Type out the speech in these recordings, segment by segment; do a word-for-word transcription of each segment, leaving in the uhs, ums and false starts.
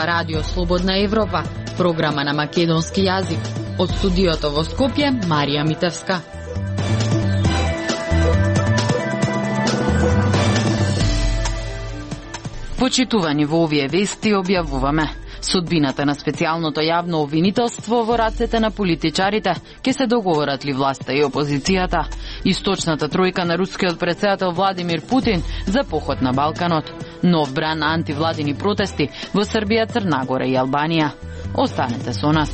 зборува Радио Слободна Европа, програма на македонски јазик. Од студиото во Скопје, Марија Митевска. Почитувани во овие вести објавуваме: судбината на специјалното јавно обвинителство во рацете на политичарите, ќе се договорат ли власта и опозицијата? Источната тројка на рускиот претседател Владимир Путин за поход на Балканот. Нов бран на антивладини протести во Србија, Црна Гора и Албанија. Останете со нас.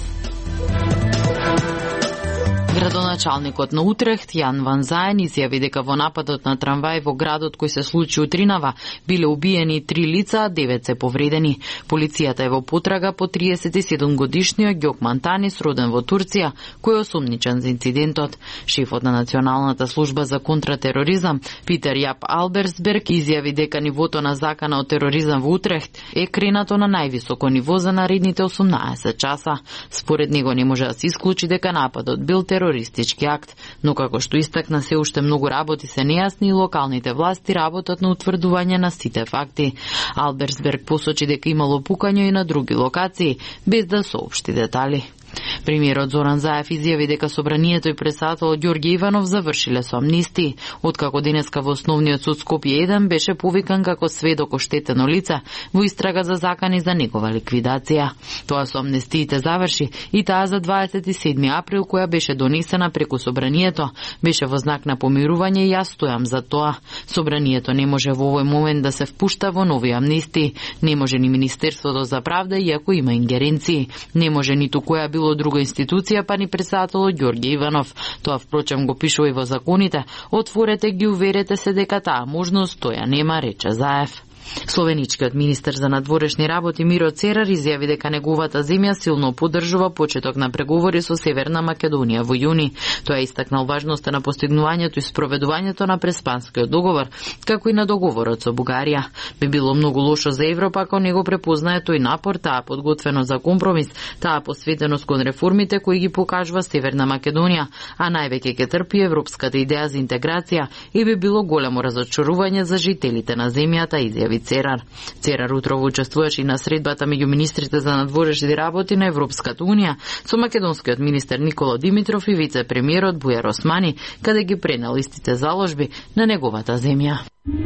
Градоначалникот на Утрехт, Јан Ван Заен, изјави дека во нападот на трамвај во градот кој се случи утринава биле убиени три лица, а девет се повредени. Полицијата е во потрага по триесет и седум годишниот Ѓокман Танис, роден во Турција, кој е осумничен за инцидентот. Шефот на Националната служба за контратероризам, Питер Јап Алберсберг, изјави дека нивото на закана од тероризам во Утрехт е кренато на највисоко ниво за наредните осумнаесет часа. Според него не може да се исклучи дека нападот бил тероризам терористички акт, но како што истакна, се уште многу работи се нејасни и локалните власти работат на утврдување на сите факти. Алберсберг посочи дека имало пукања и на други локации, без да соопшти детали. Премиерот Зоран Заев изјави дека собранието и претседателот Ѓорѓе Иванов завршиле со амнистии, откако денеска во Основниот суд Скопје еден беше повикан како сведок оштетено лице во истрага за закани за негова ликвидација. Тоа со амнестиите заврши и таа за дваесет и седми април, која беше донесена преку собранието, беше во знак на помирување и јас стојам за тоа. Собранието не може во овој момент да се впушта во нови амнистии, не може ни Министерството за правда, иако има ингеренции, не може ниту која било друга институција, па ни претседателот Ѓорѓе Иванов. Тоа впрочем го пишува и во законите. Отворете ги, уверете се дека таа можност тоја нема, рече Заев. Словеничкиот министер за надворешни работи Миро Церар изјави дека неговата земја силно поддржува почеток на преговори со Северна Македонија во јуни. Тој истакнал важноста на постигнувањето и спроведувањето на Преспанскиот договор, како и на договорот со Бугарија. Би било многу лошо за Европа ако не го препознае тој напор, таа подготвеност за компромис, таа посветеност кон реформите кои ги покажува Северна Македонија, а највеќе ќе трпи европската идеја за интеграција и би било големо разочарување за жителите на земјата, изјави Церар. Церар утрово учествуваше и на средбата меѓу министрите за надворешни работи на Европската унија со македонскиот министер Никола Димитров и вице-премиерот Бујар Османи, каде ги пренел истите заложби на неговата земја.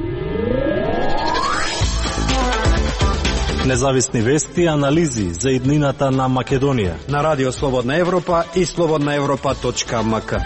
Независни вести и анализи за иднината на Македонија на Радио Слободна Европа и слободна европа точка ем ка.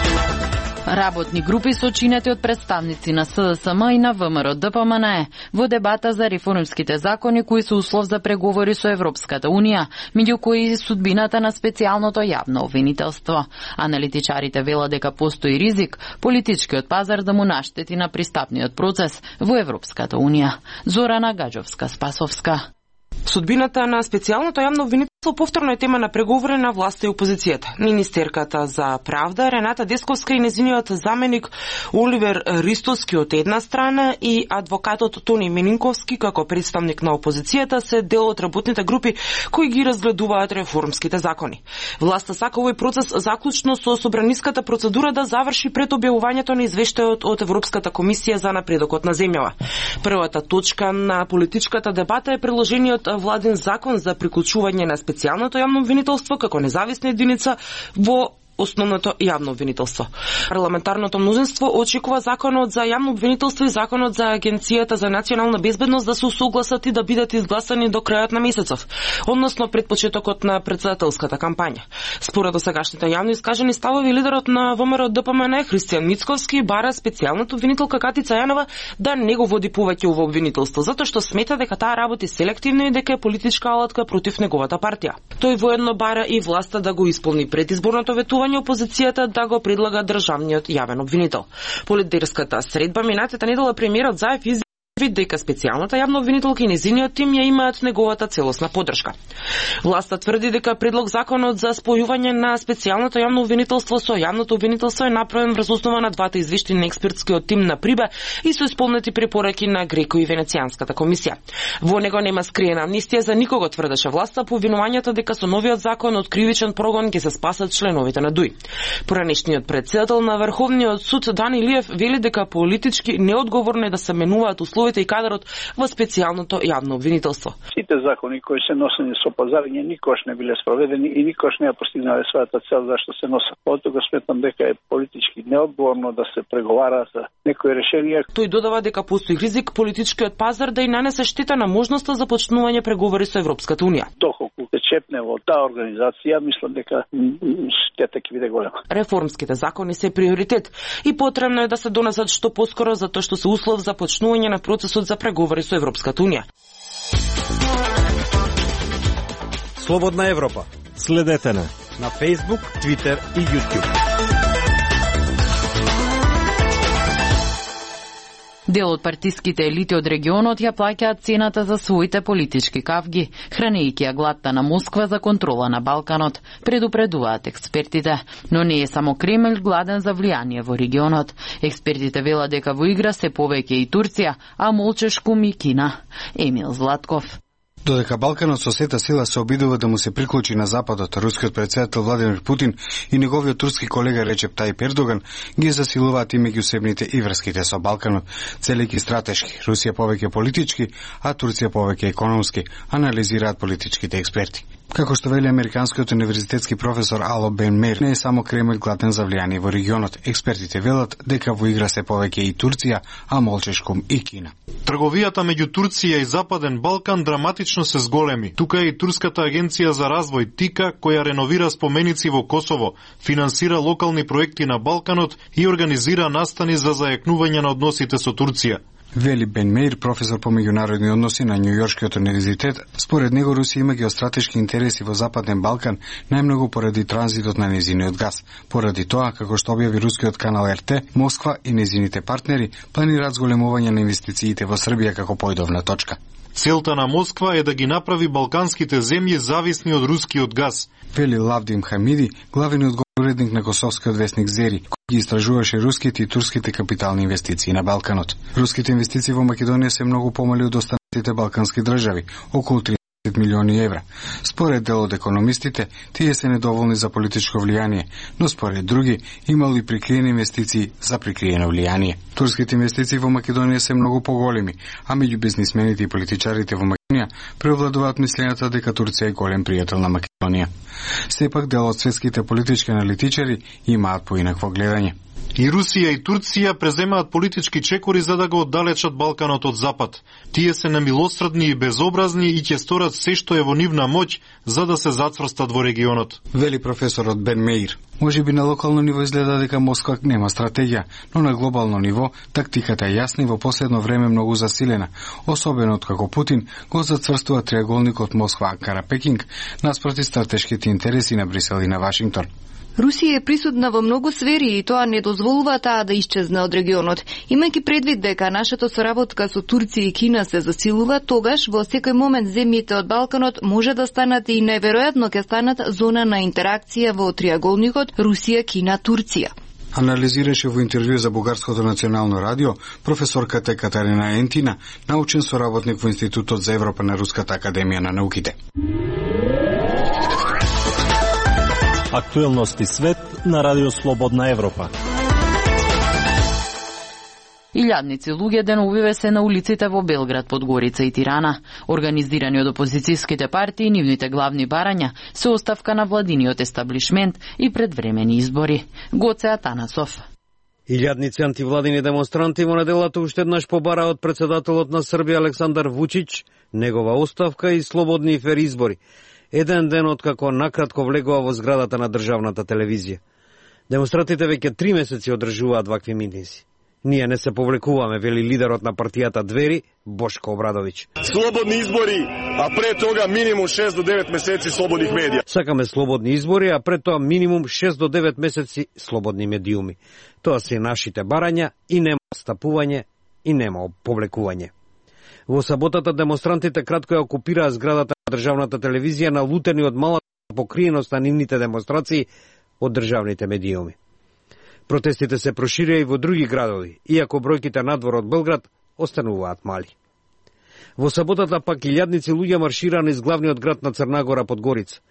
Работни групи сочинети од представници на С Д С М и на В М Р Д П М Н Е во дебата за реформските закони кои се услов за преговори со Европската Унија, меѓу кои и судбината на специјалното јавно обвинителство. Аналитичарите велат дека постои ризик политичкиот пазар да му наштети на пристапниот процес во Европската Унија. Зорана Гаджовска-Спасовска. Судбината на специјалното јавно обвинителство повторно е тема на преговори на власта и опозицијата. Министерката за правда Рената Десковска и незиниот заменик Оливер Ристоски од една страна и адвокатот Тони Менинковски како представник на опозицијата се дел од работните групи кои ги разгледуваат реформските закони. Власта сака овој процес заклучно со собраниската процедура да заврши пред објавувањето на извештајот од Европската комисија за напредокот на земјава. Првата точка на политичката дебата е приложениот владин закон за приклучување на специјалното јавно обвинителство како независна единица во основното јавно обвинителство. Парламентарното мнозинство очекува законот за јавно обвинителство и законот за Агенцијата за национална безбедност да се усогласат и да бидат изгласани до крајот на месецов, односно пред почетокот на претседателската кампања. Според досегашните јавно искажени ставови, лидерот на В М Р Д П М Н Е Христијан Мицковски бара специјалната обвинителка Катица Јанова да не го води повеќе ово обвинителство, затоа што смета дека таа работи селективно и дека е политичка алатка против неговата партија. Тој воедно бара и власта да го исполни предизборното ветување опозицијата да го предлага државниот јавен обвинител. По лидерската средба минатата недела премиерот Заев изјави дека специјалната јавна обвинителка и незиниот тим ја имаат неговата целосна поддршка. Власта тврди дека предлог законот за спојување на специјалното јавно обвинителство со јавното обвинителство е направен врз основа на двата извештаи на експертскиот тим на Прибе и со исполнети препораки на Греко и Венецијанската комисија. Во него нема скриена амнистија за никого, тврдеше власта по обвинувањето дека со новиот закон од кривичен прогон ќе се спасат членовите на ДУИ. Поранешниот претседател на Врховниот суд Дани Илиев вели дека политички неодговорно е да се менуваат условите службите и кадрот во специјалното јавно обвинителство. Сите закони кои се носени со пазарење никош не биле спроведени и никош не ја постигнале својата цел зашто се носат. Оттога сметам дека е политички неодговорно да се преговара за некои решенија. Тој додава дека постои ризик политичкиот пазар да и нанесе штета на можноста за почнување преговори со Европската унија. Доколку се чепне во таа организација, мислам дека штета ќе биде голема. Реформските закони се приоритет и потребно е да се донесат што поскоро затоа што се услов за почнување на процесот за преговори со Европската унија. Слободна Европа. Следете на на Facebook, Twitter и YouTube. Дел од партиските елити од регионот ја плаќаат цената за своите политички кавги, хранејќи ја глатта на Москва за контрола на Балканот, предупредуваат експертите. Но не е само Кремљ гладен за влијание во регионот. Експертите велат дека во игра се повеќе и Турција, а молчешкум и Кина. Емил Златков. Додека Балканот со сета сила се обидува да му се приклучи на Западот, рускиот претседател Владимир Путин и неговиот турски колега Речеп Тајип Ердоган ги засилуваат и меѓусебните и врските со Балканот, целејќи стратешки, Русија повеќе политички, а Турција повеќе економски, анализираат политичките експерти. Како што вели американскиот универзитетски професор Ало Бен Мейр, не е само Кремљ гладен за влијание во регионот. Експертите велат дека во игра се повеќе и Турција, а молчешкум и Кина. Трговијата меѓу Турција и Западен Балкан драматично се зголеми. Тука е и Турската агенција за развој ТИКА, која реновира споменици во Косово, финансира локални проекти на Балканот и организира настани за зајакнување на односите со Турција. Вели Бен Мейр, професор по меѓународни односи на Њујоршкиот универзитет, според него Русија има геостратешки интереси во Западен Балкан, најмногу поради транзитот на незиниот газ. Поради тоа, како што објави рускиот канал Р Т, Москва и незините партнери планираат зголемување на инвестициите во Србија како појдовна точка. Целта на Москва е да ги направи балканските земји зависни од рускиот газ. Вели Лавдим Хамиди, главниот уредник на косовскиот весник Зери, кој ги истражуваше руските и турските капитални инвестиции на Балканот. Руските инвестиции во Македонија се многу помали од останатите балкански држави, околу триесет милиони евра. Според дел од економистите, тие се недоволни за политичко влијание, но според други имало и прикриени инвестиции за прикриено влијание. Турските инвестиции во Македонија се многу поголеми, а меѓу бизнисмените и политичарите во Македонија преовладуваат мислењата дека Турција е голем пријател на Македонија. Сепак дел од светските политички аналитичари имаат поинакво гледање. И Русија и Турција преземаат политички чекори за да го оддалечат Балканот од Запад. Тие се немилосредни и безобразни и ќе сторат се што е во нивна моќ за да се зацврстат во регионот. Вели професорот Бен Мейр. Може би на локално ниво изгледа дека Москва нема стратегија, но на глобално ниво тактиката е јасна и во последно време многу засилена, особено откако Путин го зацврстува триаголникот Москва-Анкара-Пекинг наспроти стратешките интереси на Брисел и на Вашингтон. Русија е присутна во многу сфери и тоа не дозволува таа да исчезне од регионот. Имајќи предвид дека нашата соработка со Турција и Кина се засилува, тогаш во секој момент земјите од Балканот може да станат и најверојатно ќе станат зона на интеракција во триаголникот Русија-Кина-Турција. Анализираше во интервју за Бугарското национално радио професорката Катарина Ентина, научен соработник во Институтот за Европа на Руската академија на науките. Актуелности свет на Радио Слободна Европа. Илјадници луѓе деновиве се на улиците во Белград, Подгорица и Тирана. Организирани од опозицијските партии, нивните главни барања се оставка на владиниот естаблишмент и предвремени избори. Гоце Атанасов. Илјадници антивладини демонстранти во неделата уште еднаш побара од председателот на Србија Александар Вучич негова оставка и слободни и фер избори. Еден ден откако накратко влегува во зградата на државната телевизија. Демонстрантите веќе три месеци одржуваат вакви митинзи. Ние не се повлекуваме, вели лидерот на партијата Двери, Бошко Обрадовиќ. Слободни избори, а пред тога минимум шест до девет месеци слободних медија. Сакаме слободни избори, а пред тоа минимум шест до девет месеци слободни медиуми. Тоа се нашите барања и нема стапување и нема повлекување. Во саботата демонстрантите кратко ја окупираа зградата на државната телевизија, налутени од малата покриеност на нивните демонстрации од државните медиуми. Протестите се проширија и во други градови, иако бројките надвор од Белград остануваат мали. Во саботата пак илјадници луѓе маршираа низ главниот град на Црна Гора, Подгорица.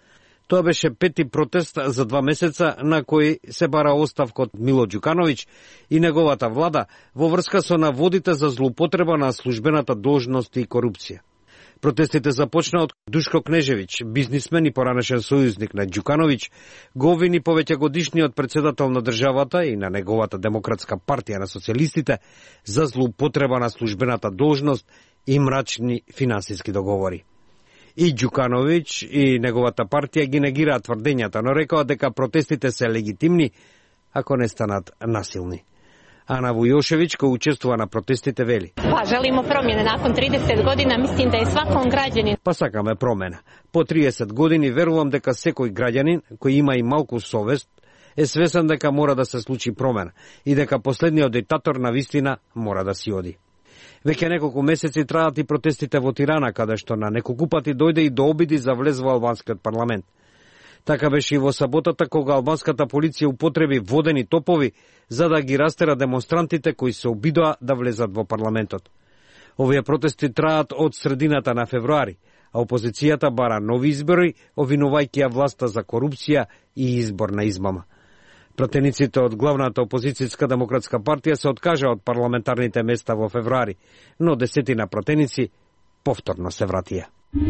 Тоа беше пети протест за два месеца на кој се бара оставка од Мило Ѓукановиќ и неговата влада во врска со наводите за злоупотреба на службената должност и корупција. Протестите започна од Душко Кнежевиќ, бизнисмен и поранешен сојузник на Ѓукановиќ, го обвини повеќегодишниот председател на државата и на неговата Демократска партија на социјалистите за злоупотреба на службената должност и мрачни финансиски договори. И Ѓукановиќ и неговата партија ги негираат тврдењата, но рекоа дека протестите се легитимни ако не станат насилни. Ана Vujošević, кој учествува на протестите, вели: Па, желимо промjene nakon trideset godina, mislim da je svakom građaninu. Па сакаме промена. По триесет години верувам дека секој граѓанин кој има и малку совест е свесен дека мора да се случи промена и дека последниот диктатор на вистина мора да си оди. Веќе неколку месеци траат и протестите во Тирана, каде што на неколку пати дојде и до обиди за влез во албанскиот парламент. Така беше и во саботата, кога албанската полиција употреби водени топови за да ги растера демонстрантите кои се обидоа да влезат во парламентот. Овие протести траат од средината на февруари, а опозицијата бара нови избори, обвинувајќи ја власта за корупција и изборна измама. Пратениците од главната опозицијска Демократска партија се откажа од парламентарните места во февруари, но десетина пратеници повторно се вратија.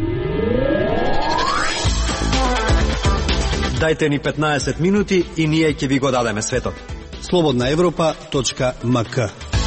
Дајте ни петнаесет минути и ние ќе ви го дадеме светот. слободна европа точка ем ка.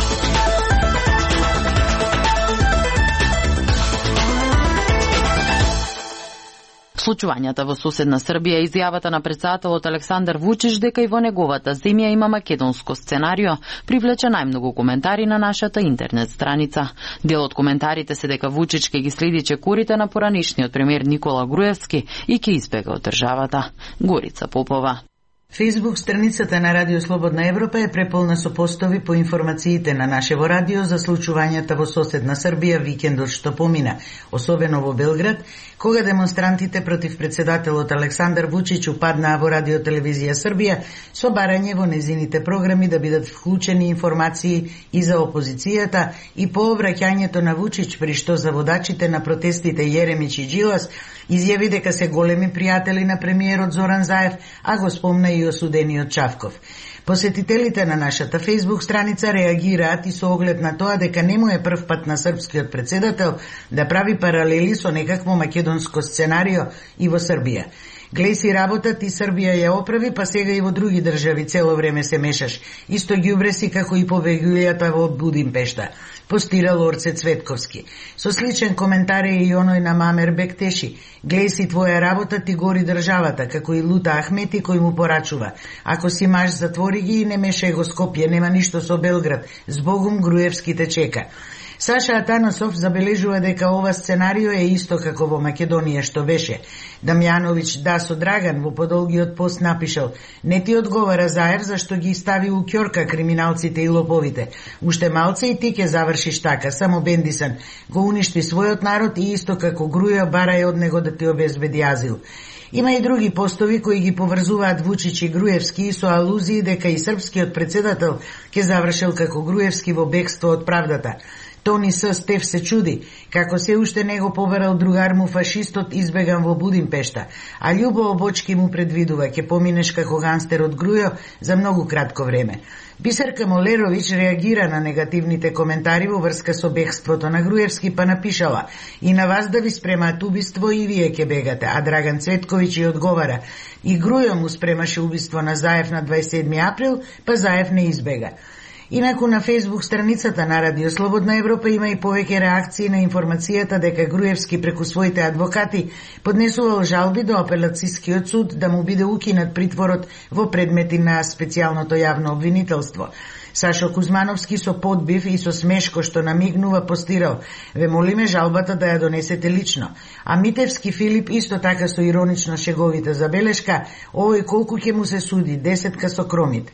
Случувањата во соседна Србија и изјавата на претседателот Александар Вучич дека и во неговата земја има македонско сценарио привлече најмногу коментари на нашата интернет страница. Дел од коментарите се дека Вучич ќе ги следи чекорите на поранишниот премиер Никола Груевски и ќе избега од државата. Горица Попова. Фейсбук страницата на Радио Слободна Европа е преполна со постови по информациите на нашево радио за случувањата во соседна Србија викендот што помина, особено во Белград, кога демонстрантите против председателот Александар Вучич упаднаа во Радио Телевизија Србија со барање во незините програми да бидат вклучени информации и за опозицијата и по обраќањето на Вучич, при што заводачите на протестите Јеремич и Джилас изјави дека се големи пријатели на премиерот Зоран Заев, а го спомна и осудениот Чавков. Посетителите на нашата фейсбук страница реагираат и со оглед на тоа дека не му е прв пат на српскиот председател да прави паралели со некакво македонско сценарио и во Србија. Глеј си работат и Србија ја оправи, па сега и во други држави цело време се мешаш. Исто ѓубре си како и побегулјата во Будимпешта, постирал Орце Цветковски. Со сличен коментар е и оној на Мамер Бектеши. Глеј си твоја работа, ти гори државата, како и Лута Ахмети кој му порачува. Ако си маж, затвори ги и не мешај го Скопје, нема ништо со Белград. Збогум Груевски те чека. Саша Атанасов забележува дека ова сценарио е исто како во Македонија што беше. Дамјановиќ да со Драган во подолгиот пост напишал: не ти одговара Заев зашто ги стави у ќорка криминалците и лоповите. Уште малце и ти ќе завршиш така, само бендисан. Го уништи својот народ и исто како Груја барај од него да ти обезбеди азил. Има и други постови кои ги поврзуваат Вучич и Груевски со алузии дека и српскиот председател ќе завршил како Груевски во бегство од правдата. Тони С. Стеф се чуди, како се уште него побарал другар му фашистот избеган во Будимпешта, а Љубо Обочки му предвидува ќе поминеш како гангстер од Грујо за многу кратко време. Бисерка Молеровиќ реагира на негативните коментари во врска со бегството на Груевски, па напишала: и на вас да ви спремаат убиство и вие ќе бегате, а Драган Цветковиќ и одговара: и Грујо му спремаше убиство на Заев на дваесет и седми април, па Заев не избега. Инаку на фейсбук страницата на Радио Слободна Европа има и повеќе реакции на информацијата дека Груевски преку своите адвокати поднесувал жалби до апелацискиот суд да му биде укинат притворот во предмети на специјалното јавно обвинителство. Сашо Кузмановски со подбив и со смешко што намигнува постирал: ве молиме жалбата да ја донесете лично. А Митевски Филип исто така со иронично шеговита забелешка: овој колку ќе му се суди, десетка со кромит.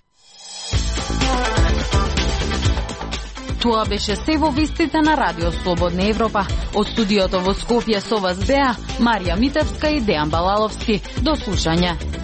Тоа беше се во вестите на Радио Слободна Европа. Од студиото во Скопје со вас беа Марија Митевска и Дејан Балаловски. До слушање.